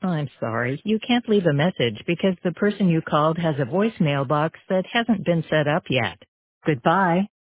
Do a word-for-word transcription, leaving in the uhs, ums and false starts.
I'm sorry, you can't leave a message because the person you called has a voicemail box that hasn't been set up yet. Goodbye.